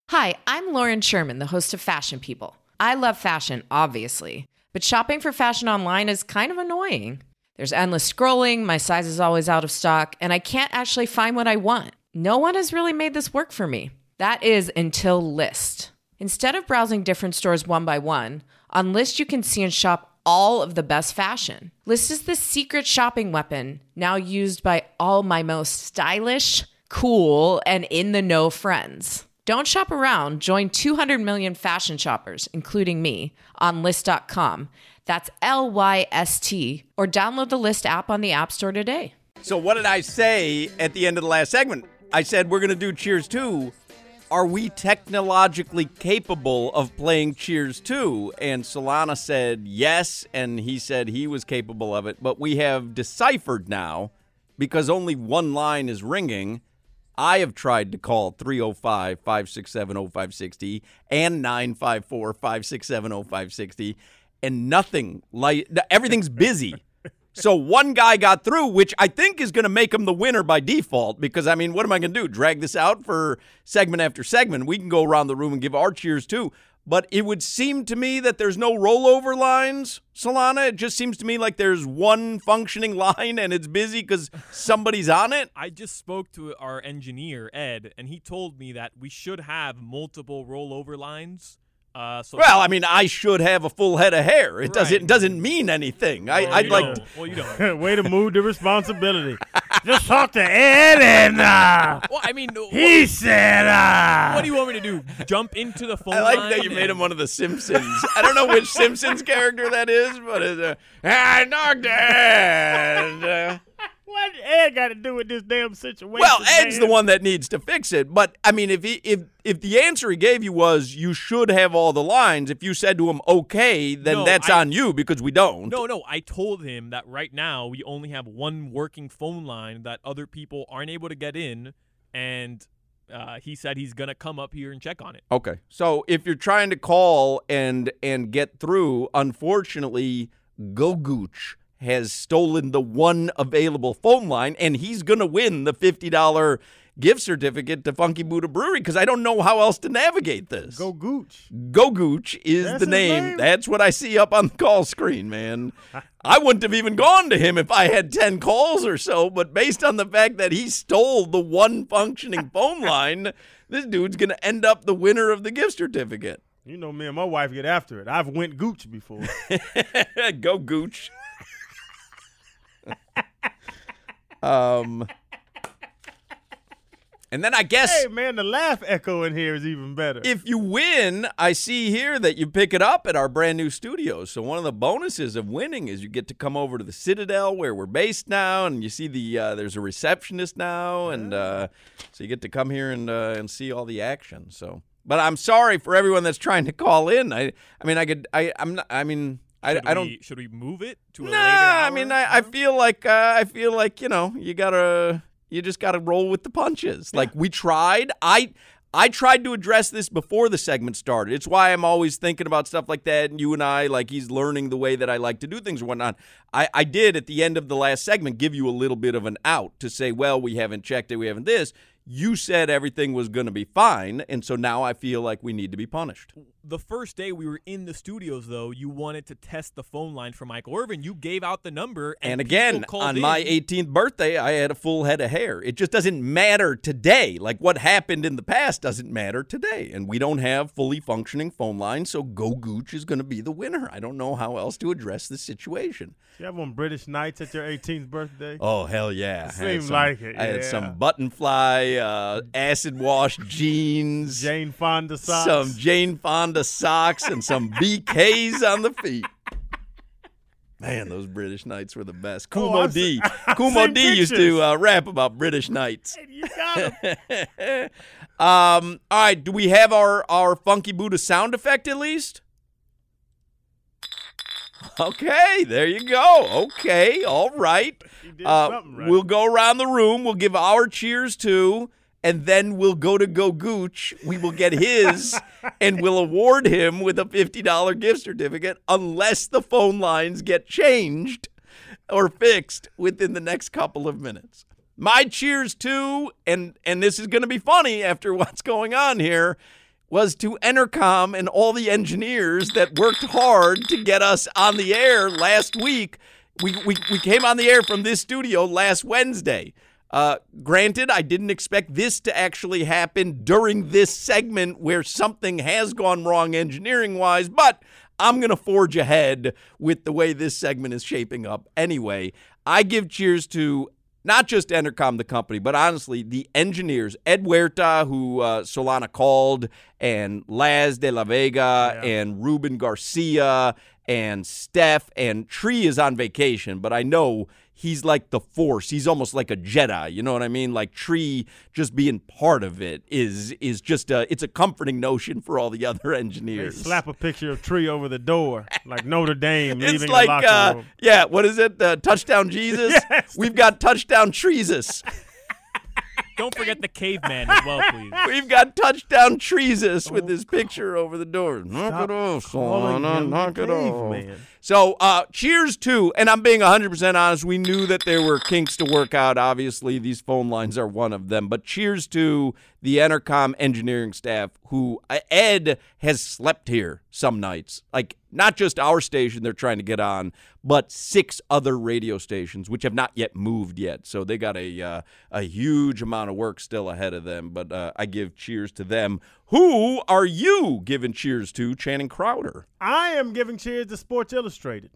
Hi, I'm Lauren Sherman, the host of Fashion People. I love fashion, obviously, but shopping for fashion online is kind of annoying. There's endless scrolling, my size is always out of stock, and I can't actually find what I want. No one has really made this work for me. That is until Lyst. Instead of browsing different stores one by one, on Lyst you can see and shop all of the best fashion. Lyst is the secret shopping weapon, now used by all my most stylish, cool, and in-the-know friends. Don't shop around. Join 200 million fashion shoppers, including me, on Lyst.com. That's Lyst, or download the Lyst app on the App Store today. So what did I say at the end of the last segment? I said we're going to do Cheers 2. Are we technologically capable of playing Cheers 2? And Solana said yes, and he said he was capable of it. But we have deciphered now, because only one line is ringing. I have tried to call 305-567-0560 and 954-567-0560, and nothing, everything's busy. So one guy got through, which I think is going to make him the winner by default, because, I mean, what am I going to do? Drag this out for segment after segment? We can go around the room and give our cheers too. But it would seem to me that there's no rollover lines, Solana. It just seems to me like there's one functioning line and it's busy because somebody's on it. I just spoke to our engineer, Ed, and he told me that we should have multiple rollover lines. I mean, I should have a full head of hair. It doesn't mean anything. Well, you don't. Way to move the responsibility. Just talk to Ed and well, I mean, he said what do you want me to do? Jump into the phone I like line that you made him one of the Simpsons. I don't know which Simpsons character that is, but it's I knocked Ed. What Ed got to do with this damn situation? Well, Ed's the one that needs to fix it. But I mean, if the answer he gave you was you should have all the lines, if you said to him okay, then that's on you because we don't. No, I told him that right now we only have one working phone line that other people aren't able to get in, and he said he's gonna come up here and check on it. Okay, so if you're trying to call and get through, unfortunately, Gogooch has stolen the one available phone line, and he's going to win the $50 gift certificate to Funky Buddha Brewery because I don't know how else to navigate this. Gogooch is That's the name. That's what I see up on the call screen, man. I wouldn't have even gone to him if I had 10 calls or so, but based on the fact that he stole the one functioning phone line, this dude's going to end up the winner of the gift certificate. You know me and my wife get after it. I've went Gooch before. Go Gooch. And then I guess, hey man, the laugh echo in here is even better. If you win, I see here that you pick it up at our brand new studios. So one of the bonuses of winning is you get to come over to the Citadel where we're based now, and you see there's a receptionist now, and so you get to come here and see all the action. So, but I'm sorry for everyone that's trying to call in. Should we move it to a later hour? I mean, I feel like you just gotta roll with the punches. Yeah. Like we tried. I tried to address this before the segment started. It's why I'm always thinking about stuff like that. And you and I, like he's learning the way that I like to do things and whatnot. I did at the end of the last segment give you a little bit of an out to say, well, we haven't checked it, we haven't this. You said everything was going to be fine, and so now I feel like we need to be punished. The first day we were in the studios, though, you wanted to test the phone line for Michael Irvin. You gave out the number, and again, on my 18th birthday, I had a full head of hair. It just doesn't matter today. Like what happened in the past doesn't matter today, and we don't have fully functioning phone lines, so Gogooch is going to be the winner. I don't know how else to address this situation. You have on British Nights at your 18th birthday? Oh, hell yeah. Seems like it, I had some button fly, acid wash jeans. Jane Fonda socks. Some Jane Fonda socks and some BKs on the feet. Man, those British Nights were the best. Kumo D. Kumo D used to rap about British Nights. Hey, you got him. All right, do we have our Funky Buddha sound effect at least? Okay, there you go. Okay, all right. Right. We'll go around the room. We'll give our cheers to, and then we'll go to Gogooch. We will get his, and we'll award him with a $50 gift certificate unless the phone lines get changed or fixed within the next couple of minutes. My cheers to, and this is going to be funny after what's going on here, was to Entercom and all the engineers that worked hard to get us on the air last week. We came on the air from this studio last Wednesday. Granted, I didn't expect this to actually happen during this segment where something has gone wrong engineering-wise, but I'm going to forge ahead with the way this segment is shaping up. Anyway, I give cheers to not just Entercom, the company, but honestly, the engineers, Ed Huerta, who Solana called, and Laz de la Vega, and Ruben Garcia, and Steph, and Tree is on vacation, but I know he's like the Force. He's almost like a Jedi. You know what I mean? Like Tree just being part of it is just it's a comforting notion for all the other engineers. They slap a picture of Tree over the door, like Notre Dame leaving It's like, the locker room. Yeah, what is it? Touchdown Jesus? Yes. We've got Touchdown Treesus. Don't forget the caveman as well, please. We've got Touchdown Treesus with his picture over the door. Knock it off, Solana, knock it off. Man. So, cheers to, and I'm being 100% honest, we knew that there were kinks to work out. Obviously, these phone lines are one of them. But cheers to the Entercom engineering staff who, Ed has slept here some nights. Like, not just our station they're trying to get on, but 6 other radio stations, which have not yet moved yet. So they got a huge amount of work still ahead of them. But I give cheers to them. Who are you giving cheers to, Channing Crowder? I am giving cheers to Sports Illustrated.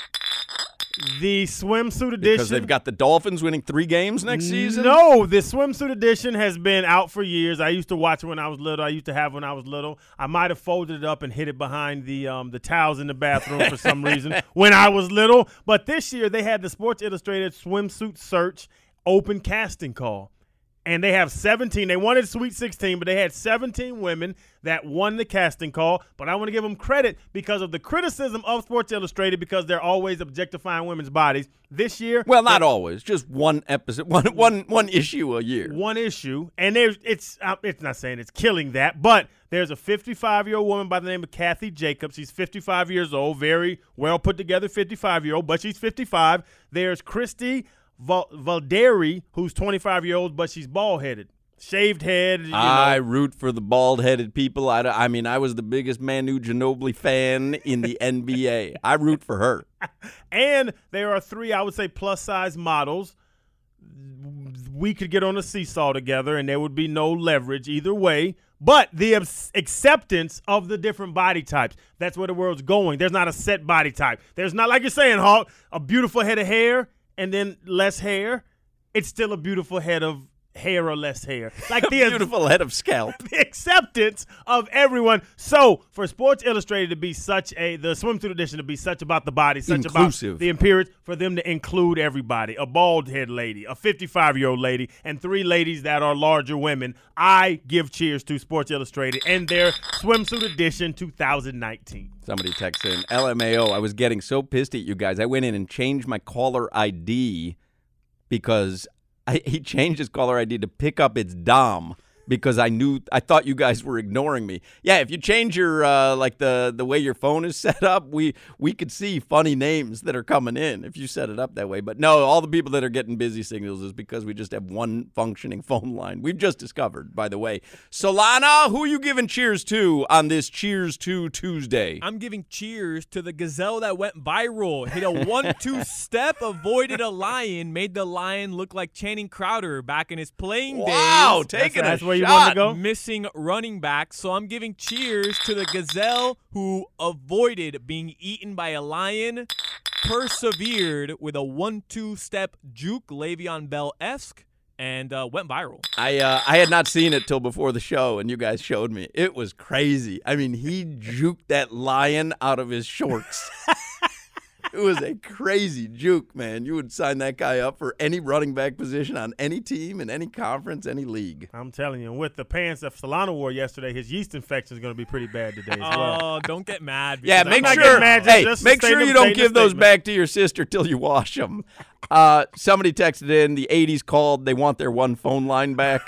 The swimsuit edition. Because they've got the Dolphins winning 3 games next season? No, the swimsuit edition has been out for years. I used to watch it when I was little. I used to have when I was little. I might have folded it up and hid it behind the towels in the bathroom for some reason when I was little. But this year they had the Sports Illustrated swimsuit search open casting call. And they have 17. They wanted Sweet 16, but they had 17 women that won the casting call. But I want to give them credit because of the criticism of Sports Illustrated because they're always objectifying women's bodies. This year, well, not always, just one episode, one issue a year. One issue, and it's not saying it's killing that, but there's a 55-year-old woman by the name of Kathy Jacobs. She's 55 years old, very well put together 55-year-old, but she's 55. There's Christy Valderi, who's 25-year-old, but she's bald-headed. Shaved head. I root for the bald-headed people. I mean, I was the biggest Manu Ginobili fan in the NBA. I root for her. And there are 3, I would say, plus-size models. We could get on a seesaw together, and there would be no leverage either way. But the acceptance of the different body types, that's where the world's going. There's not a set body type. There's not, like you're saying, Hawk, a beautiful head of hair and then less hair. It's still a beautiful head of hair or less hair. Like the beautiful head of scalp. The acceptance of everyone. So for Sports Illustrated to be the swimsuit edition to be such about the body, such inclusive. About the appearance, for them to include everybody, a bald head lady, a 55-year-old lady, and 3 ladies that are larger women, I give cheers to Sports Illustrated and their swimsuit edition 2019. Somebody texted in, LMAO, I was getting so pissed at you guys. I went in and changed my caller ID because he changed his caller ID to pick up its Dom because I thought you guys were ignoring me. Yeah, if you change your like the way your phone is set up, we could see funny names that are coming in if you set it up that way. But no, all the people that are getting busy signals is because we just have one functioning phone line. We've just discovered, by the way. Solana, who are you giving cheers to on this Cheers to Tuesday? I'm giving cheers to the gazelle that went viral. Hit a 1-2 step, avoided a lion, made the lion look like Channing Crowder back in his playing days. Wow, taking that's a where you shot. want to go? Missing running back. So I'm giving cheers to the gazelle who avoided being eaten by a lion, persevered with a 1-2 step juke, Le'Veon Bell-esque, and went viral. I had not seen it till before the show, and you guys showed me. It was crazy. I mean, he juked that lion out of his shorts. It was a crazy juke, man. You would sign that guy up for any running back position on any team, in any conference, any league. I'm telling you, with the pants that Solana wore yesterday, his yeast infection is going to be pretty bad today as well. Oh, don't get mad. Yeah, make sure you don't give those back to your sister till you wash them. Somebody texted in, the 80s called. They want their one phone line back.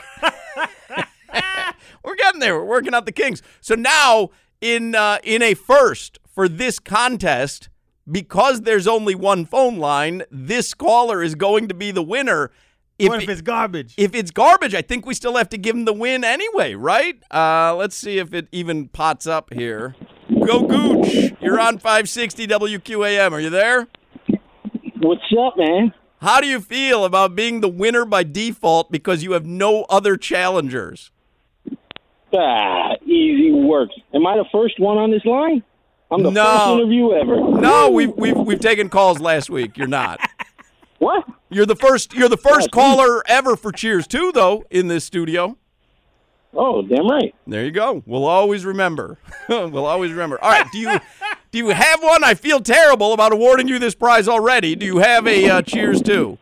We're getting there. We're working out the kinks. So now, in a first for this contest, because there's only one phone line, this caller is going to be the winner. What if it's garbage? If it's garbage, I think we still have to give him the win anyway, right? Let's see if it even pots up here. Go Gooch. You're on 560 WQAM. Are you there? What's up, man? How do you feel about being the winner by default because you have no other challengers? Easy work. Am I the first one on this line? I'm the first interview ever. No, we've taken calls last week. You're not. What? You're the first caller ever for Cheers 2, though, in this studio. Oh, damn right. There you go. We'll always remember. We'll always remember. All right. Do you have one? I feel terrible about awarding you this prize already. Do you have a Cheers 2?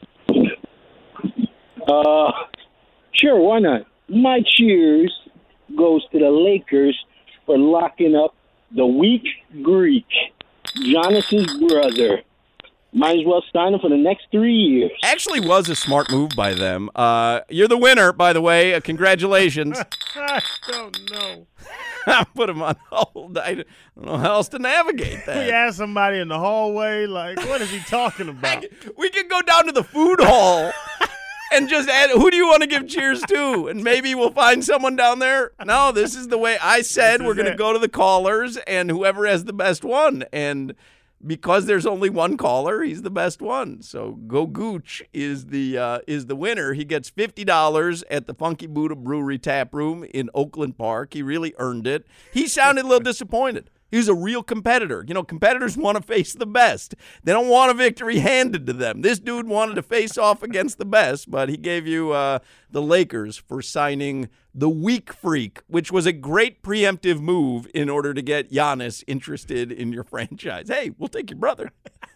Sure. Why not? My cheers goes to the Lakers for locking up the weak Greek, Giannis's brother. Might as well sign him for the next 3 years. Actually was a smart move by them. You're the winner, by the way. Congratulations. I don't know. Put him on hold. I don't know how else to navigate that. We asked somebody in the hallway, like, what is he talking about? We could go down to the food hall and just add, who do you want to give cheers to? And maybe we'll find someone down there. No, this is the way I said. We're going to go to the callers, and whoever has the best one. And because there's only one caller, he's the best one. So Go Gooch is the winner. He gets $50 at the Funky Buddha Brewery Tap Room in Oakland Park. He really earned it. He sounded a little disappointed. He's a real competitor. You know, competitors want to face the best. They don't want a victory handed to them. This dude wanted to face off against the best, but he gave you the Lakers for signing the weak freak, which was a great preemptive move in order to get Giannis interested in your franchise. Hey, we'll take your brother.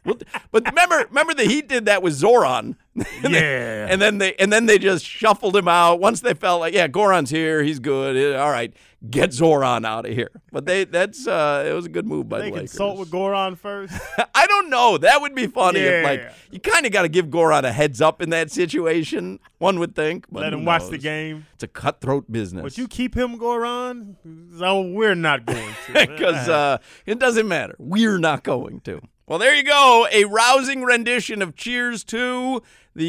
But remember the Heat did that with Zoran. Yeah. And then they just shuffled him out. Once they felt like, yeah, Goran's here, he's good. All right, get Zoran out of here. But it was a good move by the Lakers. They consult with Goran first? I don't know. That would be funny if, Yeah. like, you kind of got to give Goran a heads up in that situation, one would think. But Let who him watch knows? the game. It's a cutthroat business. But you keep him, Goran? So we're not going to. Because it doesn't matter. We're not going to. Well, there you go. A rousing rendition of Cheers 2.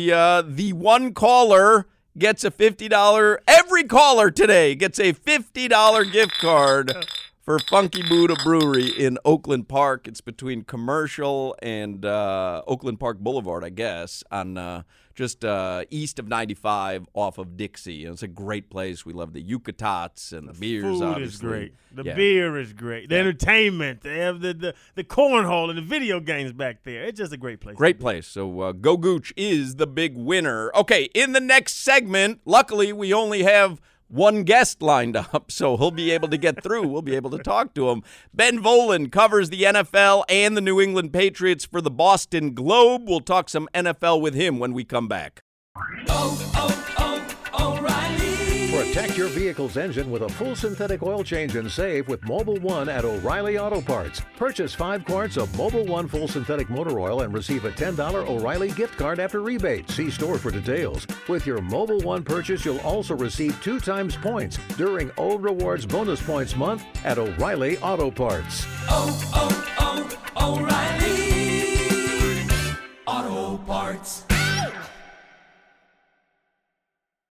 The one caller gets a $50. Every caller today gets a $50 gift card for Funky Buddha Brewery in Oakland Park. It's between Commercial and Oakland Park Boulevard, I guess, on just east of 95 off of Dixie. And it's a great place. We love the Yucatats and the beers, Food obviously. is great. The Yeah. beer is great. The entertainment. They have the cornhole and the video games back there. It's just a great place. Great place. So Go Gooch is the big winner. Okay, in the next segment, luckily we only have one guest lined up, so he'll be able to get through. We'll be able to talk to him. Ben Volen covers the NFL and the New England Patriots for the Boston Globe. We'll talk some NFL with him when we come back. Protect your vehicle's engine with a full synthetic oil change and save with Mobil 1 at O'Reilly Auto Parts. Purchase 5 quarts of Mobil 1 full synthetic motor oil and receive a $10 O'Reilly gift card after rebate. See store for details. With your Mobil 1 purchase, you'll also receive 2 times points during O Rewards Bonus Points Month at O'Reilly Auto Parts. O'Reilly Auto Parts.